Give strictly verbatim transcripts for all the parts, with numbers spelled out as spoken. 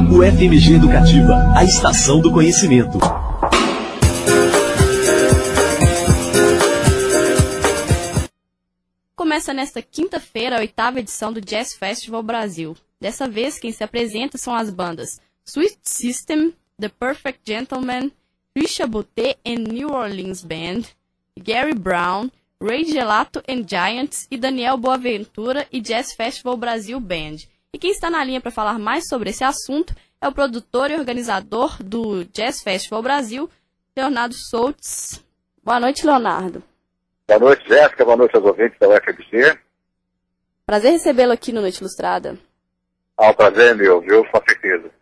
U F M G Educativa, a estação do conhecimento. Começa nesta quinta-feira a oitava edição do Jazz Festival Brasil. Dessa vez, quem se apresenta são as bandas Sweet System, The Perfect Gentleman, Trisha Botté and New Orleans Band, Gary Brown, Ray Gelato and Giants e Daniel Boaventura e Jazz Festival Brasil Band. E quem está na linha para falar mais sobre esse assunto é o produtor e organizador do Jazz Festival Brasil, Leonardo Soltz. Boa noite, Leonardo. Boa noite, Jéssica. Boa noite aos ouvintes da U F M G. Prazer recebê-lo aqui no Noite Ilustrada. Ah, o prazer é meu, viu? Com certeza.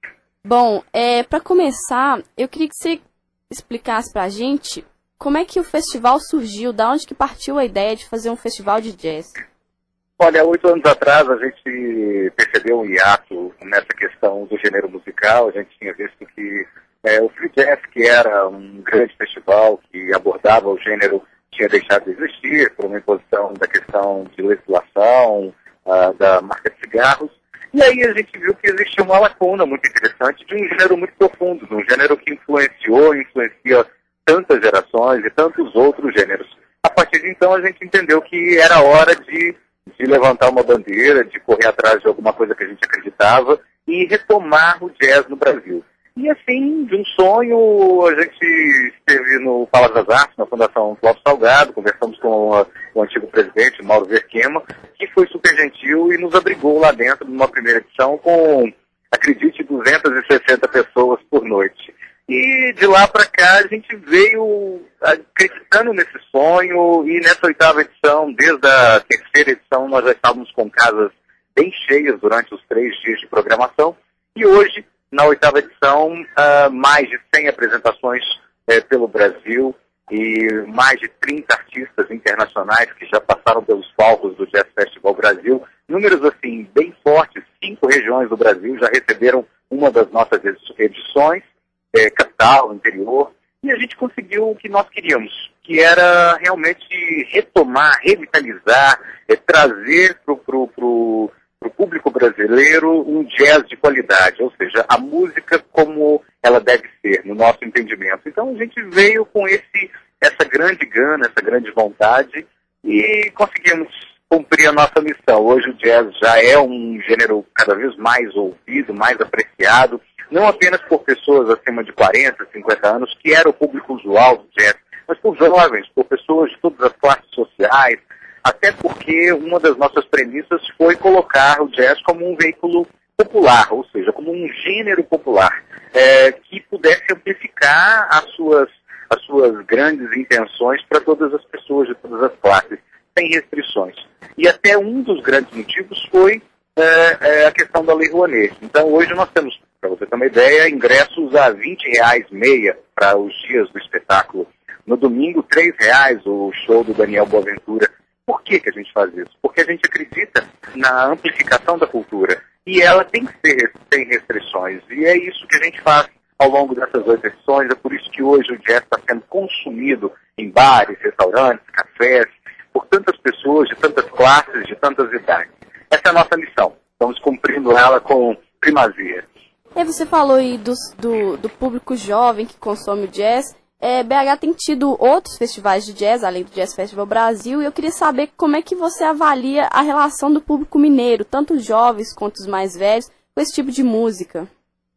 Bom, é, para começar, eu queria que você explicasse para a gente como é que o festival surgiu, da onde que partiu a ideia de fazer um festival de jazz. Olha, oito anos atrás a gente percebeu um hiato nessa questão do gênero musical. A gente tinha visto que é, o Free Jazz, que era um grande festival que abordava o gênero, tinha deixado de existir por uma imposição da questão de legislação, uh, da marca de cigarros. E aí a gente viu que existia uma lacuna muito interessante de um gênero muito profundo, de um gênero que influenciou e influencia tantas gerações e tantos outros gêneros. A partir de então a gente entendeu que era hora de, de levantar uma bandeira, de correr atrás de alguma coisa que a gente acreditava e retomar o jazz no Brasil. E assim, de um sonho, a gente esteve no Palácio das Artes, na Fundação Clóvis Salgado, conversamos com a, o antigo presidente, Mauro Verquema, que foi super gentil e nos abrigou lá dentro numa primeira edição com, acredite, duzentas e sessenta pessoas por noite. E de lá para cá a gente veio acreditando nesse sonho e nessa oitava edição, desde a terceira edição, nós já estávamos com casas bem cheias durante os três dias de programação. E hoje, na oitava edição, uh, mais de cem apresentações uh, pelo Brasil e mais de trinta artistas internacionais que já passaram pelos palcos do Jazz Festival Brasil. Números assim bem fortes, cinco regiões do Brasil já receberam uma das nossas edições, é, capital, interior, e a gente conseguiu o que nós queríamos, que era realmente retomar, revitalizar, é, trazer para o para o público brasileiro um jazz de qualidade, ou seja, a música como ela deve ser, no nosso entendimento. Então a gente veio com esse, essa grande gana, essa grande vontade e conseguimos cumprir a nossa missão. Hoje o jazz já é um gênero cada vez mais ouvido, mais apreciado, não apenas por pessoas acima de quarenta, cinquenta anos, que era o público usual do jazz, mas por jovens, por pessoas de todas as classes sociais, até porque uma das nossas premissas foi colocar o jazz como um veículo popular, ou seja, como um gênero popular, é, que pudesse amplificar as suas, as suas grandes intenções para todas as pessoas de todas as classes, sem restrições. E até um dos grandes motivos foi é, é, a questão da Lei Rouanet. Então hoje nós temos, para você ter uma ideia, ingressos a vinte reais meia para os dias do espetáculo. No domingo, três reais o show do Daniel Boaventura. Por que que a gente faz isso? Porque a gente acredita na amplificação da cultura. E ela tem que ser sem restrições. E é isso que a gente faz ao longo dessas oito edições. É por isso que hoje o jazz está sendo consumido em bares, restaurantes, cafés, por tantas pessoas, de tantas classes, de tantas idades. Essa é a nossa missão. Estamos cumprindo ela com primazia. E você falou aí do, do, do público jovem que consome o jazz. É, B H tem tido outros festivais de jazz, além do Jazz Festival Brasil, e eu queria saber como é que você avalia a relação do público mineiro, tanto os jovens quanto os mais velhos, com esse tipo de música.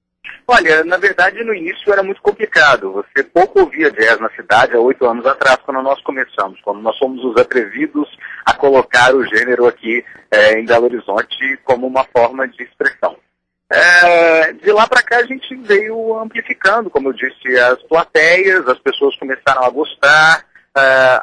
Olha, na verdade no início era muito complicado. Você pouco ouvia jazz na cidade há oito anos atrás, quando nós começamos, quando nós fomos os atrevidos a colocar o gênero aqui é, em Belo Horizonte como uma forma de expressão. É, de lá para cá a gente veio amplificando, como eu disse, as plateias, as pessoas começaram a gostar, é,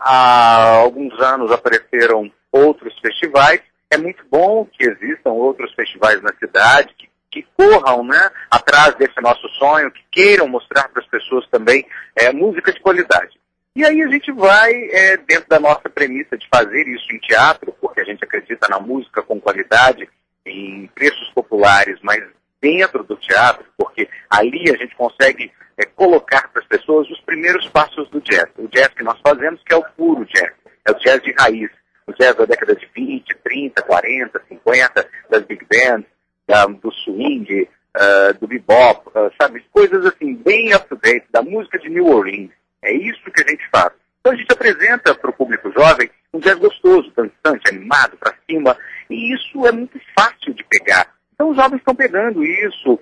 há alguns anos apareceram outros festivais. É muito bom que existam outros festivais na cidade, que, que corram, né, atrás desse nosso sonho, que queiram mostrar para as pessoas também é, música de qualidade. E aí a gente vai, é, dentro da nossa premissa de fazer isso em teatro, porque a gente acredita na música com qualidade, em preços populares, mas dentro do teatro, porque ali a gente consegue é, colocar para as pessoas os primeiros passos do jazz. O jazz que nós fazemos, que é o puro jazz, é o jazz de raiz. O jazz da década de vinte, trinta, quarenta, cinquenta, das big bands, da, do swing, uh, do bebop, uh, sabe? Coisas assim, bem up-to-date, da música de New Orleans. É isso que a gente faz. Então a gente apresenta para o público jovem um jazz gostoso, dançante, animado, para cima, e isso é muito fácil de pegar. Então os jovens estão pegando isso.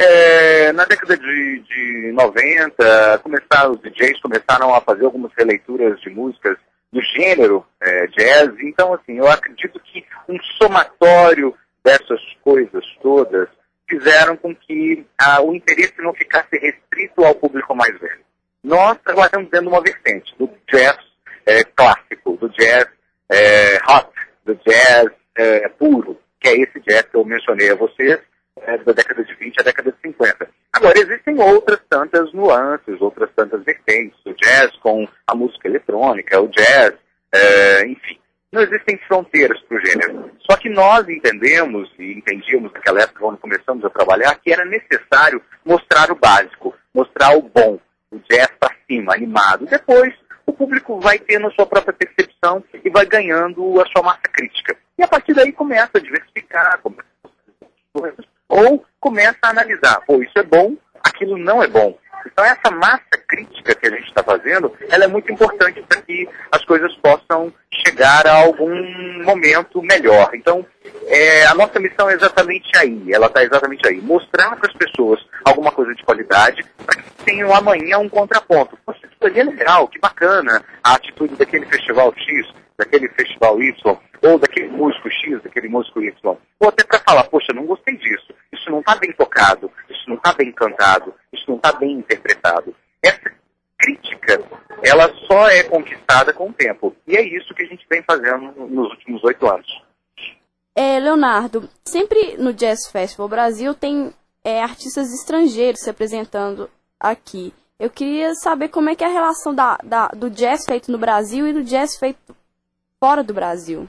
É, na década de, de noventa, começaram, os D Js começaram a fazer algumas releituras de músicas do gênero é, jazz. Então, assim, eu acredito que um somatório dessas coisas todas fizeram com que ah, o interesse não ficasse restrito ao público mais velho. Nós trabalhamos dentro de uma vertente do jazz é, clássico, do jazz é, hot, do jazz é, puro, que é esse jazz que eu mencionei a vocês, é, da década de vinte à década de cinquenta. Agora, existem outras tantas nuances, outras tantas vertentes, o jazz com a música eletrônica, o jazz, é, enfim. Não existem fronteiras para o gênero. Só que nós entendemos, e entendíamos naquela época, quando começamos a trabalhar, que era necessário mostrar o básico, mostrar o bom, o jazz para cima, animado. Depois, o público vai tendo a sua própria percepção e vai ganhando a sua massa crítica. E a partir daí começa a diversificar, começa a... ou começa a analisar, pô, isso é bom, aquilo não é bom. Então essa massa crítica que a gente está fazendo, ela é muito importante para que as coisas possam chegar a algum momento melhor. Então, é, a nossa missão é exatamente aí, ela está exatamente aí, mostrar para as pessoas alguma coisa de qualidade, para que tenham amanhã um contraponto. Poxa, isso ali é legal, que bacana, a atitude daquele festival X, daquele festival Y, ou daquele músico X, daquele músico Y. Ou até para falar, poxa, não gostei disso, isso não está bem tocado, isso não está bem cantado, isso não está bem interpretado. Essa crítica, ela só é conquistada com o tempo. E é isso que a gente vem fazendo nos últimos oito anos. É, Leonardo, sempre no Jazz Festival Brasil tem é, artistas estrangeiros se apresentando aqui. Eu queria saber como é que é a relação da, da, do jazz feito no Brasil e do jazz feito fora do Brasil.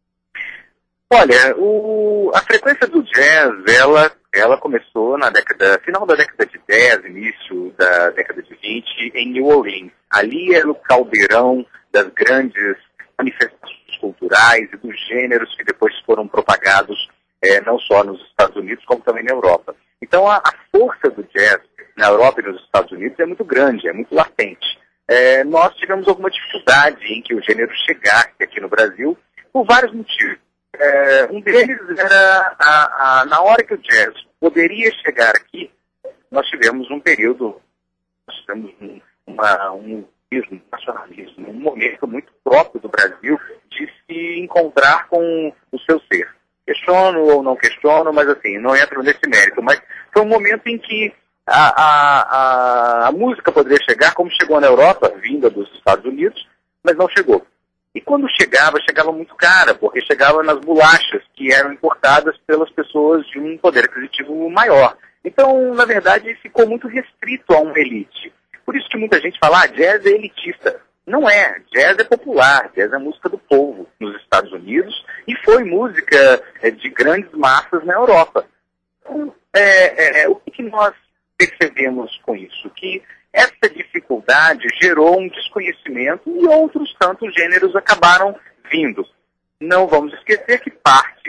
Olha, o, a frequência do jazz, ela, ela começou na década, final da década de dez, início da década de vinte, em New Orleans. Ali era o caldeirão das grandes manifestações culturais e dos gêneros que depois foram propagados é, não só nos Estados Unidos, como também na Europa. Então a, a força do jazz na Europa e nos Estados Unidos é muito grande, é muito latente. É, nós tivemos alguma dificuldade em que o gênero chegasse aqui no Brasil por vários motivos. É, um deles era a, a, na hora que o jazz poderia chegar aqui, nós tivemos um período, nós tivemos um, uma, um nacionalismo, um momento muito próprio do Brasil de se encontrar com o seu ser. Questiono ou não questiono, mas assim, não entro nesse mérito. Mas foi um momento em que a, a, a, a música poderia chegar como chegou na Europa, vinda dos Estados Unidos, mas não chegou. E quando chegava, chegava muito cara, porque chegava nas bolachas que eram importadas pelas pessoas de um poder aquisitivo maior. Então, na verdade, ficou muito restrito a uma elite. Por isso que muita gente fala, ah, jazz é elitista. Não é. Jazz é popular. Jazz é música do povo nos Estados Unidos e foi música é, de grandes massas na Europa. Então, é, é, o que nós percebemos com isso? Que essa dificuldade gerou um desconhecimento e outros tantos gêneros acabaram vindo. Não vamos esquecer que parte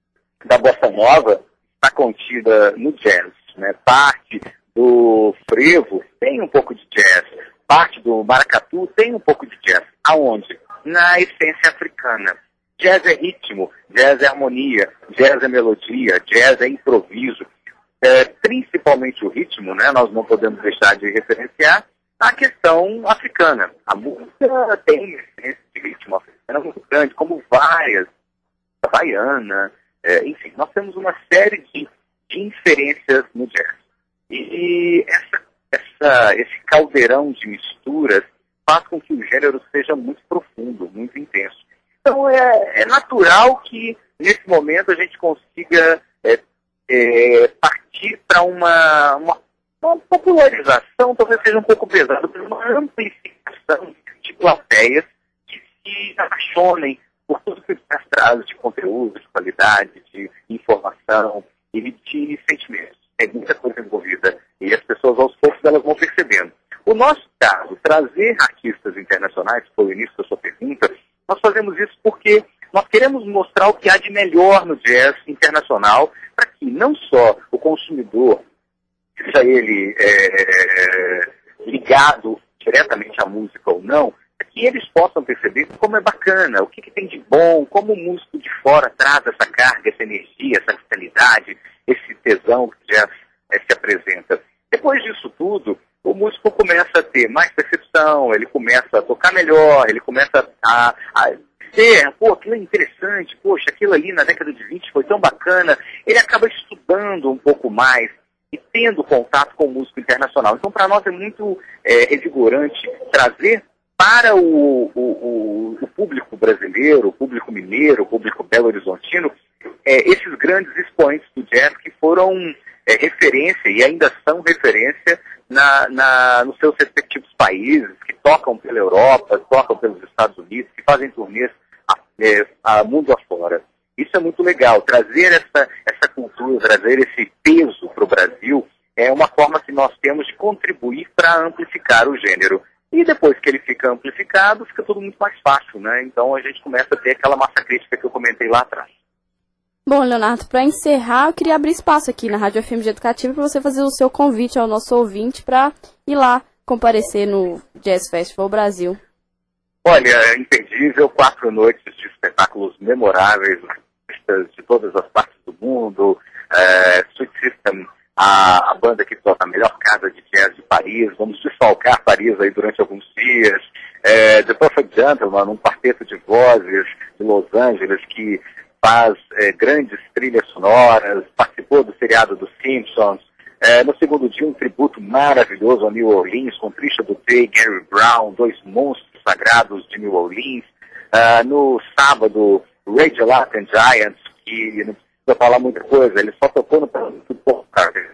da bossa nova está contida no jazz, né? Parte do frevo tem um pouco de jazz, parte do maracatu tem um pouco de jazz. Aonde? Na essência africana. Jazz é ritmo, jazz é harmonia, jazz é melodia, jazz é improviso. É, principalmente o ritmo, né? Nós não podemos deixar de referenciar a questão africana. A música tem esse ritmo africano muito grande, como várias, a baiana, é, enfim, nós temos uma série de, de inferências no jazz. E essa, essa, esse caldeirão de misturas faz com que o gênero seja muito profundo, muito intenso. Então é, é natural que nesse momento a gente consiga é, é, partir para uma, uma, uma popularização, talvez seja um pouco pesado, mas uma amplificação de plateias que se apaixonem por tudo que nós traz de conteúdo, de qualidade, de informação e de sentimentos. É muita coisa envolvida e as pessoas aos poucos elas vão percebendo. O nosso caso, trazer artistas internacionais, que foi o início da sua pergunta, nós fazemos isso porque nós queremos mostrar o que há de melhor no jazz internacional, para que não só o consumidor, seja ele é, ligado diretamente à música ou não, é que eles possam perceber como é bacana, o que, que tem de bom, como o músico de fora traz essa carga, essa energia, essa vitalidade, esse tesão que já é, se apresenta. Depois disso tudo, o músico começa a ter mais percepção, ele começa a tocar melhor, ele começa a, a ser, pô, aquilo é interessante, poxa, aquilo ali na década de vinte foi tão bacana, ele acaba estudando um pouco mais e tendo contato com o músico internacional. Então, para nós é muito é, revigorante trazer para o, o, o, o público brasileiro, o público mineiro, o público belo-horizontino, é, esses grandes expoentes do jazz que foram é, referência e ainda são referência na, na, nos seus respectivos países, que tocam pela Europa, tocam pelos Estados Unidos, que fazem turnês a, é, a mundo afora. Isso é muito legal, trazer essa, essa cultura, trazer esse peso para o Brasil é uma forma que nós temos de contribuir para amplificar o gênero. E depois que ele fica amplificado, fica tudo muito mais fácil, né? Então a gente começa a ter aquela massa crítica que eu comentei lá atrás. Bom, Leonardo, para encerrar, eu queria abrir espaço aqui na Rádio F M G Educativa para você fazer o seu convite ao nosso ouvinte para ir lá comparecer no Jazz Festival Brasil. Olha, imperdível, quatro noites de espetáculos memoráveis, artistas de todas as partes do mundo, é, Sweet System, a, a banda que toca a melhor casa de jazz de Paris, vamos desfalcar Paris aí durante alguns dias, é, The Perfect Gentleman, um quarteto de vozes de Los Angeles que faz é, grandes trilhas sonoras, participou do seriado dos Simpsons. É, no segundo dia, um tributo maravilhoso a New Orleans, com Trisha Butey e Gary Brown, dois monstros sagrados de New Orleans. Uh, no sábado, Ray Gelato and Giants, que não precisa falar muita coisa, ele só tocou no pouco, cara.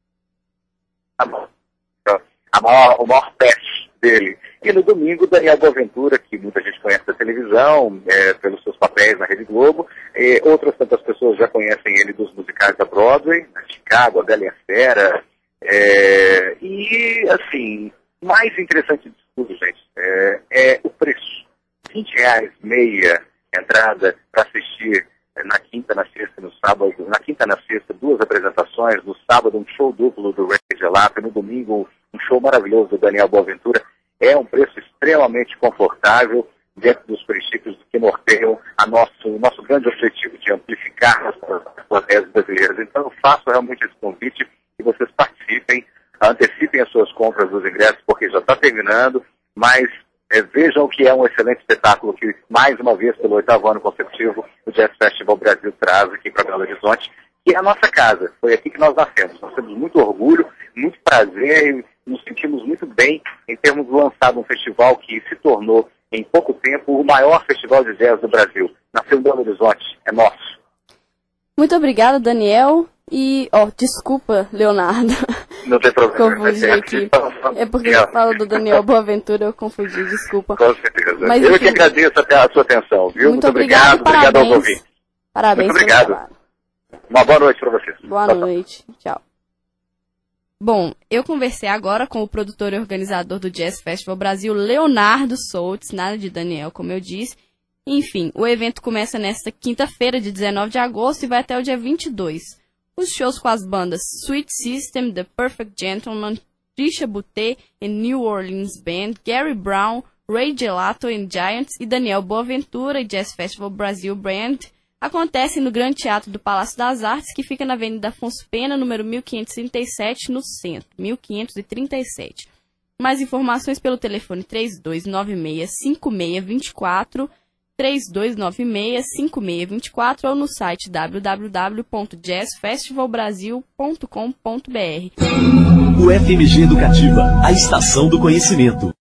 A maior, o maior teste dele. E no domingo, Daniel Boaventura, que muita gente conhece da televisão, é, pelos seus papéis na Rede Globo. E outras tantas pessoas já conhecem ele dos musicais da Broadway, na Chicago, a Bela e a Fera. É, e, assim, mais interessante de tudo, gente, é, é o preço. vinte reais, meia entrada para assistir na quinta, na sexta e no sábado. Na quinta, na sexta, duas apresentações. No sábado, um show duplo do Ray Gelato. No domingo, um show maravilhoso do Daniel Boaventura. É um preço extremamente confortável dentro dos princípios que norteiam a nosso, o nosso grande objetivo de amplificar as plateias brasileiras. Então, eu faço realmente esse convite que vocês participem, antecipem as suas compras dos ingressos, porque já está terminando, mas é, vejam que é um excelente espetáculo que, mais uma vez, pelo oitavo ano consecutivo, o Jazz Festival Brasil traz aqui para Belo Horizonte, que é a nossa casa. Foi aqui que nós nascemos. Nós temos muito orgulho, muito prazer e nos sentimos muito bem em termos lançado um festival que se tornou, em pouco tempo, o maior festival de jazz do Brasil. Nasceu em Belo Horizonte, é nosso. Muito obrigada, Daniel. E, ó, oh, desculpa, Leonardo. Não tem problema. Confundi aqui. É porque eu falo do Daniel Boaventura, eu confundi, desculpa. Com certeza. Mas, eu enfim, que agradeço a sua atenção, viu? Muito, muito obrigado, obrigado, obrigado aos ouvintes. Parabéns. Muito obrigado. Uma boa noite para vocês. Boa tchau, noite. Tchau. Bom, eu conversei agora com o produtor e organizador do Jazz Festival Brasil, Leonardo Soltz, nada de Daniel, como eu disse. Enfim, o evento começa nesta quinta-feira, de dezenove de agosto, e vai até o dia vinte e dois. Os shows com as bandas Sweet System, The Perfect Gentleman, Trisha Butey and New Orleans Band, Gary Brown, Ray Gelato and Giants e Daniel Boaventura e Jazz Festival Brasil Brand acontecem no Grande Teatro do Palácio das Artes, que fica na Avenida Afonso Pena, número mil quinhentos e trinta e sete, no centro, mil quinhentos e trinta e sete. Mais informações pelo telefone três dois nove seis, cinco seis dois quatro, três dois nove seis, cinco seis dois quatro ou no site w w w ponto jazz festival brasil ponto com ponto b r. O F M G Educativa, a estação do conhecimento.